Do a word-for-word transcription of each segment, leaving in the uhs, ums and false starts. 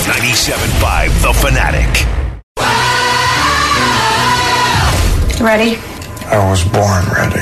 ninety-seven point five The Fanatic. Ready? I was born ready.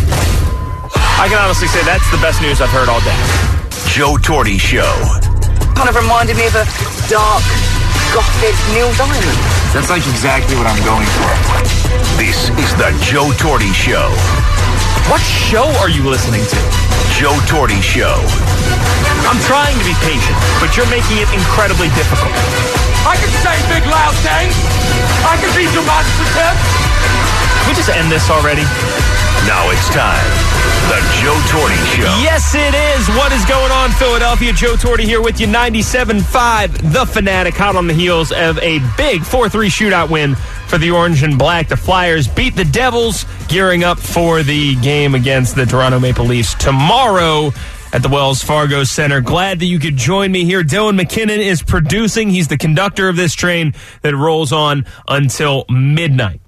I can honestly say that's the best news I've heard all day. Joe Torre Show. Kind of reminded me of a dark, gothic Neil Diamond. That's like exactly what I'm going for. This is the Joe Torre Show. What show are you listening to? Joe Torre Show. I'm trying to be patient, but you're making it incredibly difficult. I can say big loud things. I can be demonstrative. Can we just end this already? Now it's time. The Joe Torre Show. Yes, it is. What is going on, Philadelphia? Joe Torre here with you. ninety-seven point five The Fanatic, hot on the heels of a big four three shootout win for the Orange and Black. The Flyers beat the Devils, gearing up for the game against the Toronto Maple Leafs tomorrow at the Wells Fargo Center. Glad that you could join me here. Dylan McKinnon is producing. He's the conductor of this train that rolls on until midnight.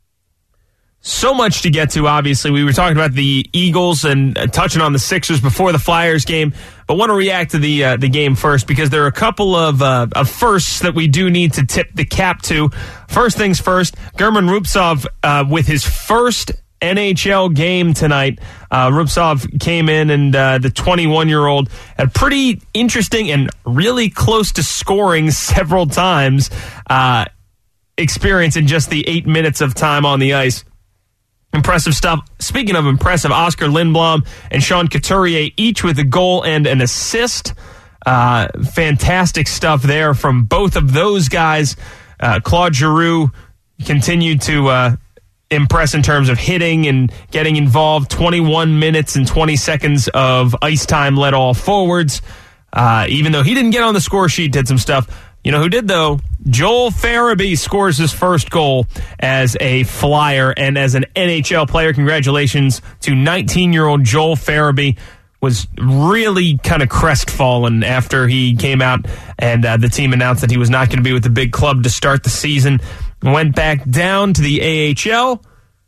So much to get to, obviously. We were talking about the Eagles and uh, touching on the Sixers before the Flyers game, but want to react to the uh, the game first because there are a couple of, uh, of firsts that we do need to tip the cap to. First things first, German Rubtsov uh, with his first N H L game tonight. Uh, Rubtsov came in and uh, the twenty-one-year-old had pretty interesting and really close to scoring several times uh, experience in just the eight minutes of time on the ice. Impressive stuff. Speaking of impressive, Oscar Lindblom and Sean Couturier each with a goal and an assist. Uh, fantastic stuff there from both of those guys. Uh, Claude Giroux continued to uh, impress in terms of hitting and getting involved. twenty-one minutes and twenty seconds of ice time led all forwards. Uh, even though he didn't get on the score sheet, did some stuff. You know who did, though? Joel Farabee scores his first goal as a Flyer and as an N H L player. Congratulations to nineteen-year-old Joel Farabee. Was really kind of crestfallen after he came out and uh, the team announced that he was not going to be with the big club to start the season. Went back down to the A H L.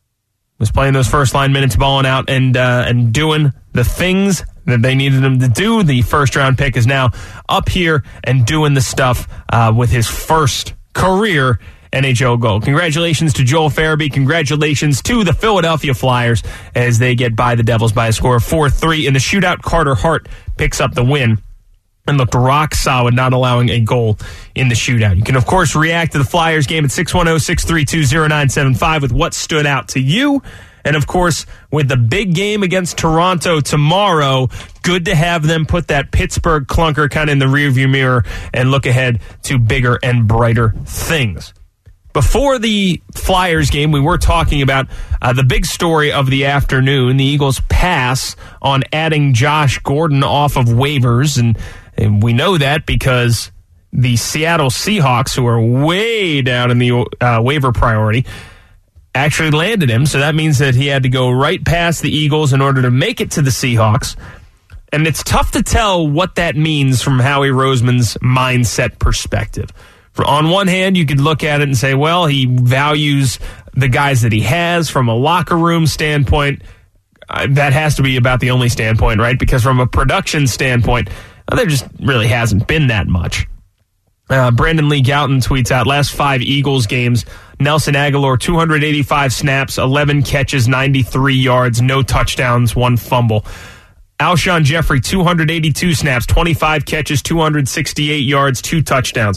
Was playing those first-line minutes, balling out, and uh, and doing the things that they needed him to do. The first-round pick is now up here and doing the stuff uh, with his first career N H L goal. Congratulations to Joel Farabee. Congratulations to the Philadelphia Flyers as they get by the Devils by a score of four three. In the shootout, Carter Hart picks up the win and looked rock solid, not allowing a goal in the shootout. You can, of course, react to the Flyers game at six one zero, six three two, zero nine seven five with what stood out to you. And, of course, with the big game against Toronto tomorrow, good to have them put that Pittsburgh clunker kind of in the rearview mirror and look ahead to bigger and brighter things. Before the Flyers game, we were talking about uh, the big story of the afternoon, the Eagles' pass on adding Josh Gordon off of waivers. And, and we know that because the Seattle Seahawks, who are way down in the uh, waiver priority, actually landed him, so that means that he had to go right past the Eagles in order to make it to the Seahawks. And it's tough to tell what that means from Howie Roseman's mindset perspective. For, on one hand, you could look at it and say, well, he values the guys that he has from a locker room standpoint. Uh, that has to be about the only standpoint, right? Because from a production standpoint, well, there just really hasn't been that much. Uh, Brandon Lee Gouton tweets out, last five Eagles games, Nelson Aguilar, two hundred eighty-five snaps, eleven catches, ninety-three yards, no touchdowns, one fumble. Alshon Jeffrey, two hundred eighty-two snaps, twenty-five catches, two hundred sixty-eight yards, two touchdowns.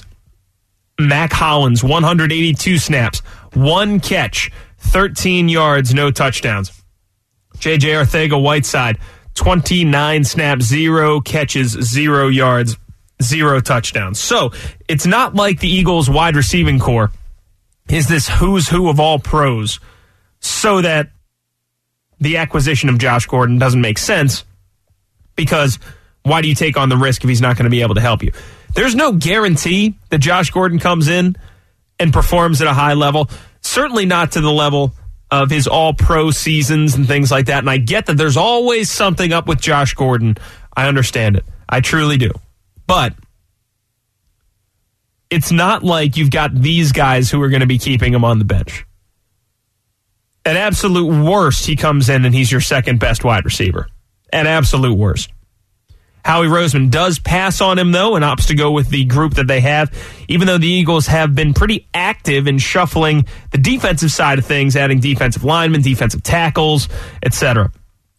Mac Hollins, one hundred eighty-two snaps, one catch, thirteen yards, no touchdowns. J J Arcega-Whiteside, twenty-nine snaps, zero catches, zero yards, zero touchdowns. So it's not like the Eagles' wide receiving core is this who's who of all pros so that the acquisition of Josh Gordon doesn't make sense, because why do you take on the risk if he's not going to be able to help you? There's no guarantee that Josh Gordon comes in and performs at a high level, certainly not to the level of his all-pro seasons and things like that. And I get that there's always something up with Josh Gordon. I understand it. I truly do. But it's not like you've got these guys who are going to be keeping him on the bench. At absolute worst, he comes in and he's your second best wide receiver. At absolute worst. Howie Roseman does pass on him, though, and opts to go with the group that they have, even though the Eagles have been pretty active in shuffling the defensive side of things, adding defensive linemen, defensive tackles, et cetera.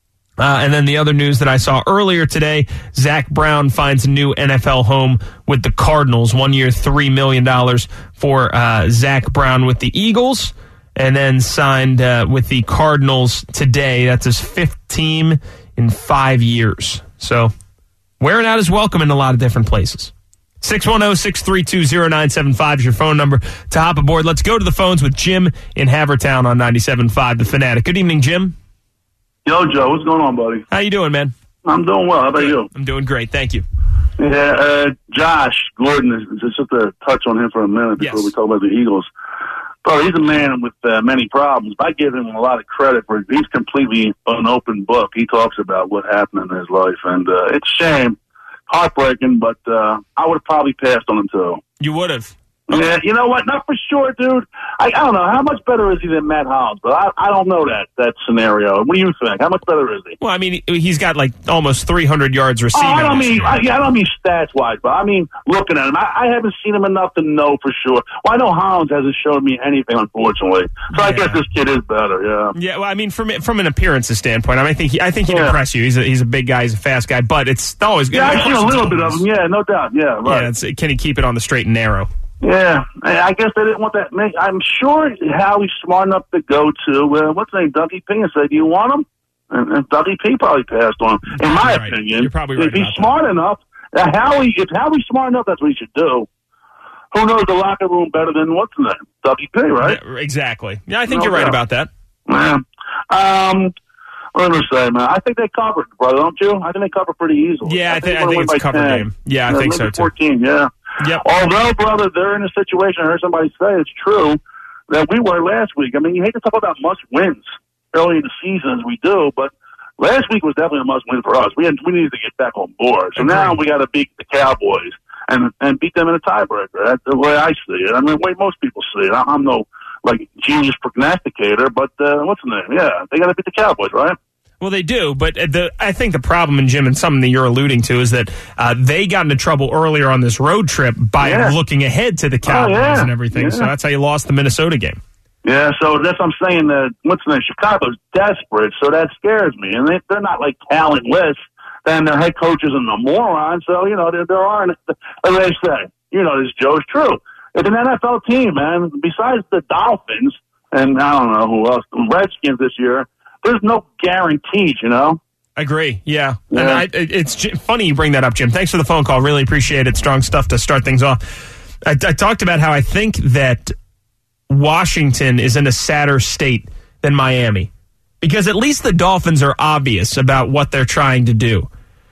Uh, and then the other news that I saw earlier today, Zach Brown finds a new N F L home with the Cardinals. One year, three million dollars for uh, Zach Brown with the Eagles, and then signed uh, with the Cardinals today. That's his fifth team in five years. So wearing out his welcome in a lot of different places. six one zero, six three two, zero nine seven five is your phone number to hop aboard. Let's go to the phones with Jim in Havertown on ninety-seven point five, The Fanatic. Good evening, Jim. Yo, Joe, what's going on, buddy? How you doing, man? I'm doing well. How about you? I'm doing great, thank you. Yeah, uh, Josh Gordon, just to touch on him for a minute before Yes. we talk about the Eagles. Bro, he's a man with uh, many problems. I give him a lot of credit for it. He's completely an open book. He talks about what happened in his life, and uh, it's a shame, heartbreaking, but uh, I would have probably passed on him, too. You would have. Yeah, you know what? Not for sure, dude. I, I don't know. How much better is he than Matt Hobbs? But I, I don't know that that scenario. What do you think? How much better is he? Well, I mean, he's got like almost three hundred yards Oh, receiving. I don't this mean, year. I, yeah, I don't mean stats wise, but I mean looking at him. I, I haven't seen him enough to know for sure. Well, I know Hollins hasn't showed me anything, unfortunately. So I Yeah. guess this kid is better. Yeah. Yeah, well, I mean, from from an appearances standpoint, I, mean, I think he, I think he'd Yeah. impress you. He's a he's a big guy, he's a fast guy, but it's always good. Yeah, I've seen a little bit of him. Yeah, no doubt. Yeah, right. Yeah, it's, can he keep it on the straight and narrow? Yeah, I I guess they didn't want that. Make, I'm sure Howie's smart enough to go to, uh, what's his name, Dougie P, and say, do you want him? And, and Dougie P probably passed on him. In my You're right. opinion, You're probably right if he's about that. smart enough, uh, Howie, if Howie's smart enough, that's what he should do. Who knows the locker room better than, what's his name, Dougie P, right? Yeah, exactly. Yeah, I think No you're right doubt. about that. Man. Um, what am I say, man? I think they covered, brother, don't you? I think they covered pretty easily. Yeah, I, think they I wanna think win it's a by cover ten. game. Yeah, I think so maybe too. fourteen, yeah. Yep. Although, brother, they're in a situation, I heard somebody say, it's true, that we were last week. I mean, you hate to talk about must-wins early in the season as we do, but last week was definitely a must-win for us. We had, we needed to get back on board. So Agreed. now we got to beat the Cowboys and and beat them in a tiebreaker. That's the way I see it. I mean, the way most people see it. I'm no, like, genius prognosticator, but uh, what's the name? Yeah, they got to beat the Cowboys, right? Well, they do, but the I think the problem, and Jim, and something that you're alluding to, is that uh, they got into trouble earlier on this road trip by Yeah. looking ahead to the Cowboys Oh, yeah. and everything. Yeah. So that's how you lost the Minnesota game. Yeah, so that's what I'm saying. That what's the name? Chicago's desperate, so that scares me. And they, they're not like talentless. Then their head coach isn't a moron. So you know there there aren't. Like they say, you know this Joe's true. It's an N F L team, man. Besides the Dolphins and I don't know who else, the Redskins this year. There's no guarantees, you know. I agree. Yeah, Yeah. and I, it- it's j- funny you bring that up, Jim. Thanks for the phone call. Really appreciate it. Strong stuff to start things off. I, I talked about how I think that Washington is in a sadder state than Miami because at least the Dolphins are obvious about what they're trying to do.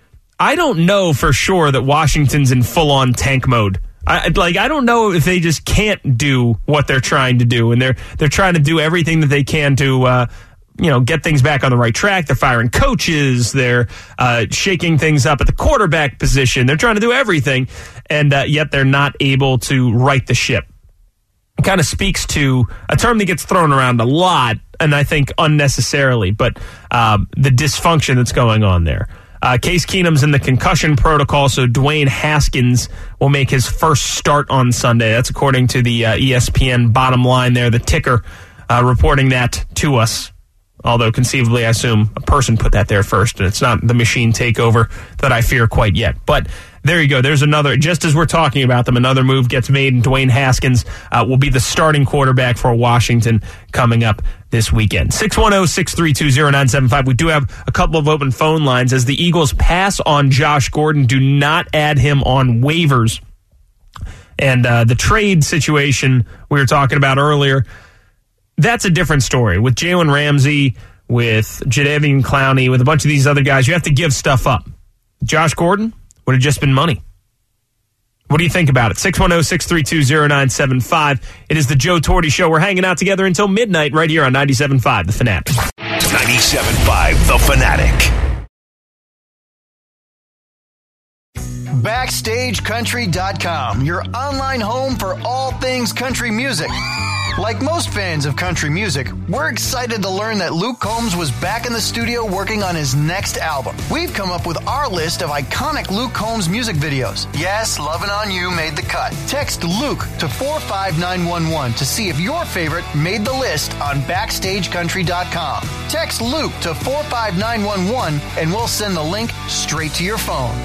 I don't know for sure that Washington's in full-on tank mode. I, like I don't know if they just can't do what they're trying to do, and they're they're trying to do everything that they can to uh, you know get things back on the right track. They're firing coaches, they're uh, shaking things up at the quarterback position. They're trying to do everything, and uh, yet they're not able to right the ship. It kind of speaks to a term that gets thrown around a lot, and I think unnecessarily, but um, the dysfunction that's going on there. Uh, Case Keenum's in the concussion protocol, so Dwayne Haskins will make his first start on Sunday. That's according to the uh, E S P N bottom line there, the ticker uh, reporting that to us. Although conceivably, I assume a person put that there first, and it's not the machine takeover that I fear quite yet. But there you go. There's another, just as we're talking about them, another move gets made, and Dwayne Haskins uh, will be the starting quarterback for Washington coming up this weekend. six one zero, six three two, zero nine seven five. We do have a couple of open phone lines. As the Eagles pass on Josh Gordon, do not add him on waivers. And uh, the trade situation we were talking about earlier, that's a different story. With Jalen Ramsey, with Jadeveon Clowney, with a bunch of these other guys, you have to give stuff up. Josh Gordon would have just been money. What do you think about it? six one zero, six three two, zero nine seven five. It is the Joe Torte Show. We're hanging out together until midnight right here on ninety-seven point five, The Fanatic. ninety-seven point five, The Fanatic. Backstage Country dot com, your online home for all things country music. Like most fans of country music, we're excited to learn that Luke Combs was back in the studio working on his next album. We've come up with our list of iconic Luke Combs music videos. Yes, Lovin' On You made the cut. Text Luke to four five nine one one to see if your favorite made the list on backstage country dot com. Text Luke to four five nine one one and we'll send the link straight to your phone.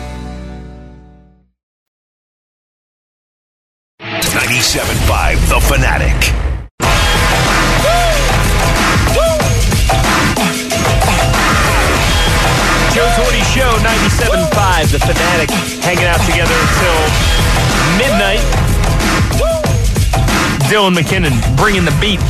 ninety-seven point five The Fanatic. Joe Torte Show, ninety-seven point five The Fanatic, hanging out together until midnight. Dylan McKinnon bringing the beat.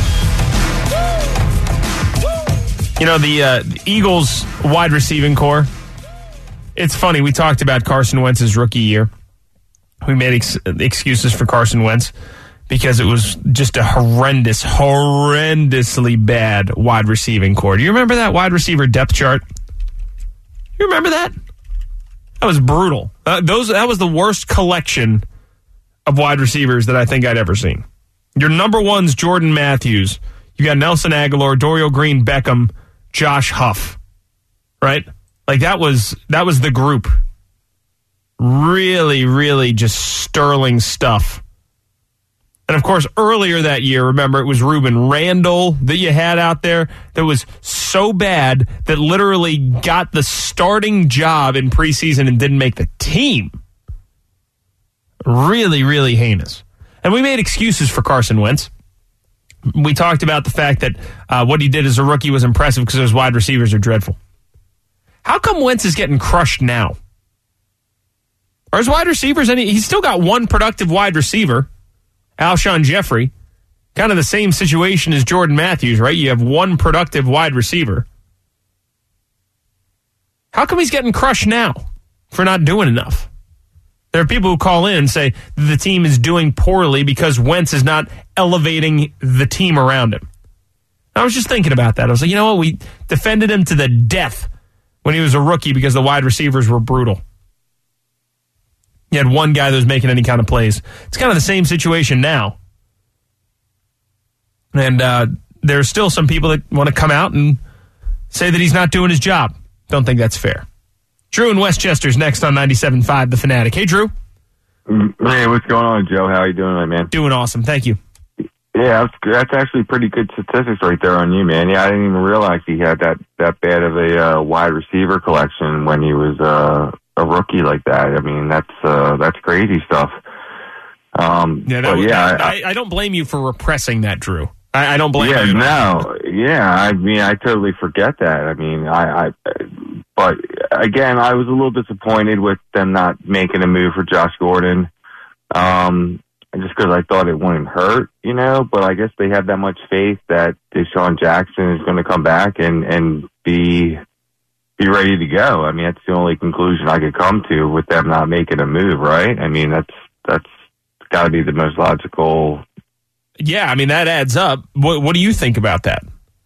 You know, the, uh, the Eagles wide receiving core, it's funny, we talked about Carson Wentz's rookie year. We made ex- excuses for Carson Wentz because it was just a horrendous, horrendously bad wide receiving core. Do you remember that wide receiver depth chart? You remember that? That was brutal. Uh, those that was the worst collection of wide receivers that I think I'd ever seen. Your number one's Jordan Matthews. You got Nelson Aguilar, Dorial Green, Beckham, Josh Huff. Right? Like that was that was the group. Really, really just sterling stuff. And of course, earlier that year, remember, it was Reuben Randall that you had out there that was so bad that literally got the starting job in preseason and didn't make the team. Really, really heinous. And we made excuses for Carson Wentz. We talked about the fact that uh, what he did as a rookie was impressive because those wide receivers are dreadful. How come Wentz is getting crushed now? Are his wide receivers any? He's still got one productive wide receiver, Alshon Jeffrey. Kind of the same situation as Jordan Matthews, right? You have one productive wide receiver. How come he's getting crushed now for not doing enough? There are people who call in and say the team is doing poorly because Wentz is not elevating the team around him. I was just thinking about that. I was like, you know what? We defended him to the death when he was a rookie because the wide receivers were brutal. You had one guy that was making any kind of plays. It's kind of the same situation now. And uh, there's still some people that want to come out and say that he's not doing his job. Don't think that's fair. Drew in Westchester's next on ninety-seven point five The Fanatic. Hey, Drew. Hey, what's going on, Joe? How are you doing, man? Doing awesome. Thank you. Yeah, that's, that's actually pretty good statistics right there on you, man. Yeah, I didn't even realize he had that, that bad of a uh, wide receiver collection when he was uh, a rookie like that. I mean, that's uh, that's crazy stuff. Um, yeah, that, but yeah, I, I, I don't blame you for repressing that, Drew. I, I don't blame yeah, you. No, yeah, I mean, I totally forget that. I mean, I, I, but again, I was a little disappointed with them not making a move for Josh Gordon. Um, just because I thought it wouldn't hurt, you know, but I guess they have that much faith that Deshaun Jackson is going to come back and, and be, be ready to go. I mean, that's the only conclusion I could come to with them not making a move, right? I mean, that's, that's got to be the most logical. Yeah, I mean, that adds up. What, what do you think about that?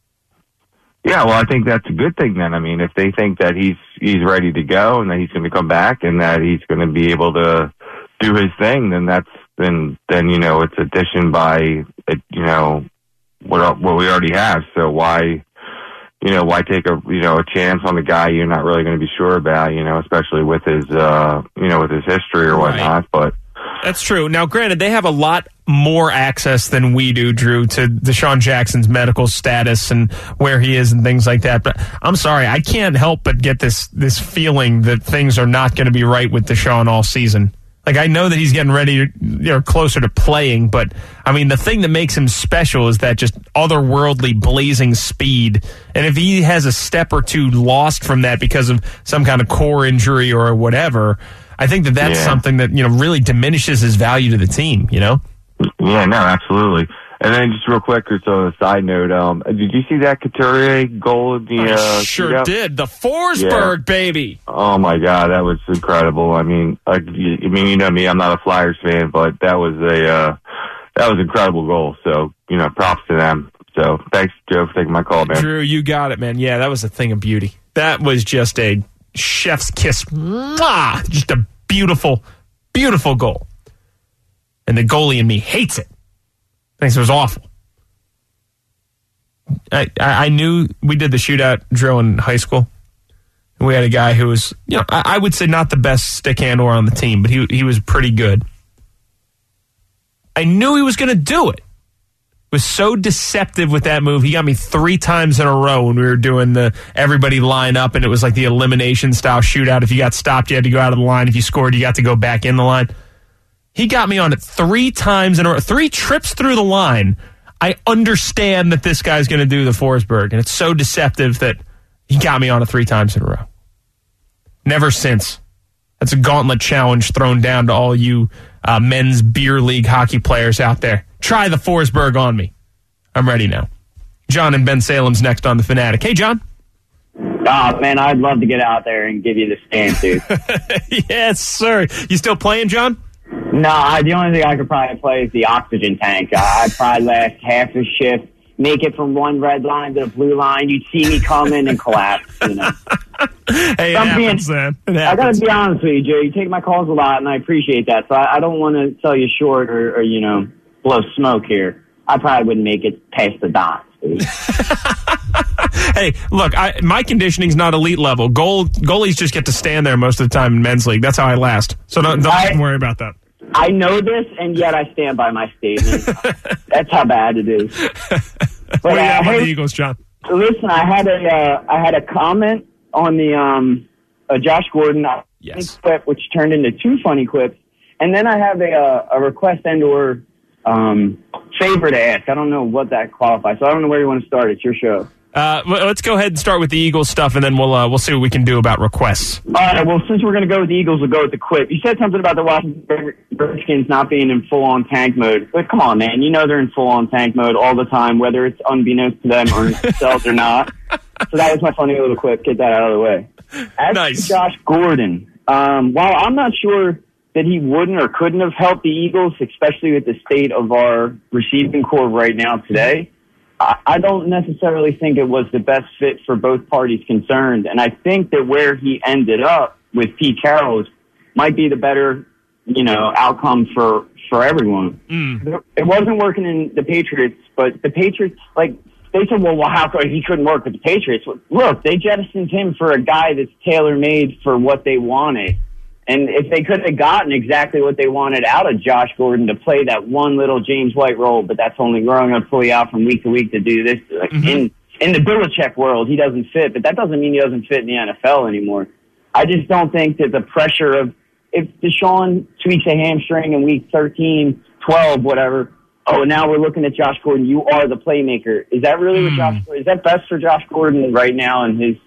Yeah, well, I think that's a good thing then. I mean, if they think that he's he's ready to go and that he's going to come back and that he's going to be able to do his thing, then that's then then you know it's addition by you know what what we already have. So why you know why take a you know a chance on the guy you're not really going to be sure about, you know, especially with his uh you know with his history or whatnot, right. But. That's true. Now, granted, they have a lot more access than we do, Drew, to Deshaun Jackson's medical status and where he is and things like that. But I'm sorry, I can't help but get this this feeling that things are not going to be right with Deshaun all season. Like, I know that he's getting ready, to, you know, closer to playing, but, I mean, the thing that makes him special is that just otherworldly blazing speed. And if he has a step or two lost from that because of some kind of core injury or whatever, I think that that's yeah. something that, you know, really diminishes his value to the team, you know? Yeah, no, absolutely. And then just real quick, just on a side note, um, did you see that Couturier goal? In the, uh, I sure shootout? did. The Forsberg, yeah. baby. Oh, my God, that was incredible. I mean, I, I mean, you know me, I'm not a Flyers fan, but that was a uh, that was an incredible goal. So, you know, props to them. So, thanks, Joe, for taking my call, man. Drew, you got it, man. Yeah, that was a thing of beauty. That was just a chef's kiss. Mwah! Just a beautiful, beautiful goal. And the goalie in me hates it. Thinks it was awful. I, I knew we did the shootout drill in high school. We had a guy who was, you know, I, I would say not the best stick handler on the team, but he he was pretty good. I knew he was going to do it. Was so deceptive with that move. He got me three times in a row when we were doing the everybody line up, and it was like the elimination style shootout. If you got stopped, you had to go out of the line. If you scored, you got to go back in the line. He got me on it three times in a row, three trips through the line. I understand that this guy's going to do the Forsberg, and it's so deceptive that he got me on it three times in a row. Never since. That's a gauntlet challenge thrown down to all you uh, men's beer league hockey players out there. Try the Forsberg on me. I'm ready now. John and Ben Salem's next on The Fanatic. Hey, John. Oh, man, I'd love to get out there and give you the stand, dude. Yes, sir. You still playing, John? No, I, the only thing I could probably play is the oxygen tank. I, I'd probably last half a shift, make it from one red line to the blue line. You'd see me come in and collapse, you know. Hey, it I'm happens, being, man. It I happens. got to be honest with you, Joe. You take my calls a lot, and I appreciate that. So I, I don't want to sell you short or, or, you know, blow smoke here. I probably wouldn't make it past the dots. Hey, look, I, my conditioning's not elite level. Goal, goalies just get to stand there most of the time in men's league. That's how I last. So don't, don't I, worry about that. I know this, and yet I stand by my statement. That's how bad it is. But, what do you uh, have on hey, the Eagles, John? Listen, I had a uh, I had a comment on the um, uh, Josh Gordon yes. clip, which turned into two funny clips, and then I have a uh, a request and or um, favor to ask. I don't know what that qualifies, so I don't know where you want to start. It's your show. Uh, let's go ahead and start with the Eagles stuff, and then we'll uh, we'll see what we can do about requests. All right. Well, since we're going to go with the Eagles, we'll go with the quip. You said something about the Washington Redskins not being in full-on tank mode. But come on, man. You know they're in full-on tank mode all the time, whether it's unbeknownst to them or themselves or not. So that was my funny little quip. Get that out of the way. As nice. to Josh Gordon, um, while I'm not sure that he wouldn't or couldn't have helped the Eagles, especially with the state of our receiving core right now today, I don't necessarily think it was the best fit for both parties concerned. And I think that where he ended up with Pete Carroll might be the better, you know, outcome for, for everyone. Mm. It wasn't working in the Patriots, but the Patriots, like, they said, well, well, how come he couldn't work with the Patriots? Look, they jettisoned him for a guy that's tailor-made for what they wanted. And if they could have gotten exactly what they wanted out of Josh Gordon to play that one little James White role, but that's only growing up fully out from week to week to do this. Like, mm-hmm. In in the Belichick world, he doesn't fit, but that doesn't mean he doesn't fit in the N F L anymore. I just don't think that the pressure of if Deshaun tweaks a hamstring in week thirteen, twelve, whatever, oh, now we're looking at Josh Gordon. You are the playmaker. Is that really mm. what Josh? Is that best for Josh Gordon right now in his?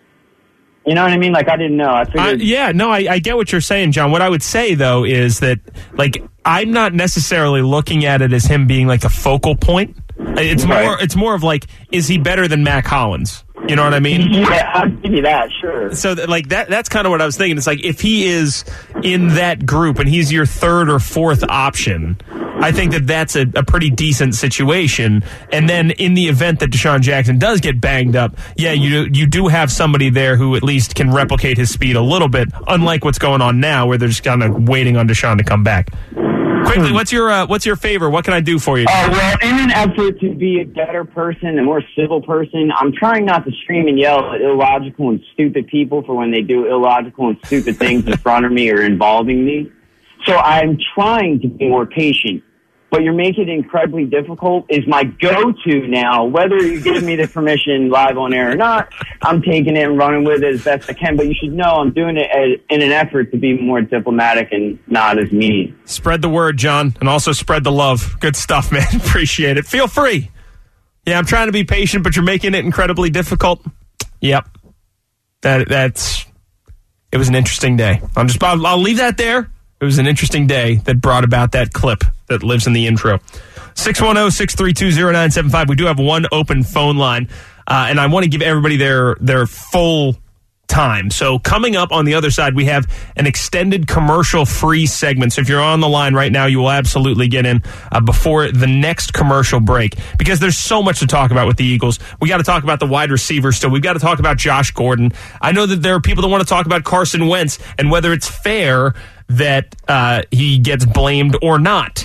You know what I mean? Like, I didn't know. I figured. Uh, yeah, no, I, I get what you're saying, John. What I would say, though, is that, like, I'm not necessarily looking at it as him being, like, a focal point. It's right. more It's more of, like, is he better than Mac Hollins? You know what I mean? Yeah, I'll give you that, sure. So, like, that that's kind of what I was thinking. It's like, if he is in that group and he's your third or fourth option, I think that that's a, a pretty decent situation. And then in the event that Deshaun Jackson does get banged up, yeah, you you do have somebody there who at least can replicate his speed a little bit, unlike what's going on now where they're just kind of waiting on Deshaun to come back. Quickly, what's your uh, what's your favor? What can I do for you? Uh, well, in an effort to be a better person, a more civil person, I'm trying not to scream and yell at illogical and stupid people for when they do illogical and stupid things in front of me or involving me. So I'm trying to be more patient. But you're making it incredibly difficult is my go-to now. Whether you give me the permission live on air or not, I'm taking it and running with it as best I can. But you should know I'm doing it as, in an effort to be more diplomatic and not as mean. Spread the word, John, and also spread the love. Good stuff, man. Appreciate it. Feel free. Yeah, I'm trying to be patient, but you're making it incredibly difficult. Yep. That That's... It was an interesting day. I'm just. I'll, I'll leave that there. It was an interesting day that brought about that clip that lives in the intro. six one zero, six three two, zero nine seven five. We do have one open phone line, uh, and I want to give everybody their their full time. So coming up on the other side, we have an extended commercial-free segment. So if you're on the line right now, you will absolutely get in uh, before the next commercial break because there's so much to talk about with the Eagles. We got to talk about the wide receiver still. We've got to talk about Josh Gordon. I know that there are people that want to talk about Carson Wentz and whether it's fair that uh, he gets blamed or not.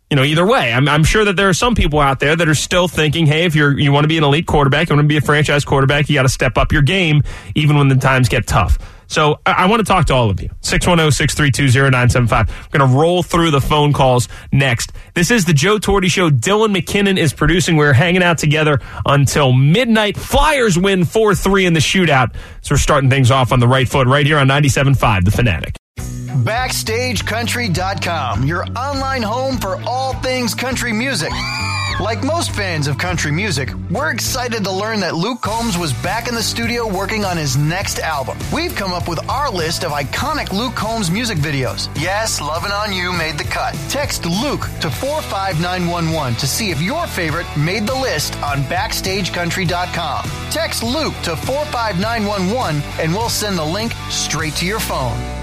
you know, either way. I'm, I'm sure that there are some people out there that are still thinking, hey, if you're you want to be an elite quarterback, you want to be a franchise quarterback, you got to step up your game even when the times get tough. So I, I want to talk to all of you. six one zero, six three two, zero nine seven five. We're going to roll through the phone calls next. This is the Joe Torte Show. Dylan McKinnon is producing. We're hanging out together until midnight. Flyers win four three in the shootout. So we're starting things off on the right foot right here on ninety-seven point five, The Fanatic. Backstage Country dot com, your online home for all things country music. Like most fans of country music, we're excited to learn that Luke Combs was back in the studio working on his next album. We've come up with our list of iconic Luke Combs music videos. Yes, Lovin' On You made the cut. Text Luke to four five nine one one to see if your favorite made the list on Backstage Country dot com. Text Luke to four five nine one one and we'll send the link straight to your phone.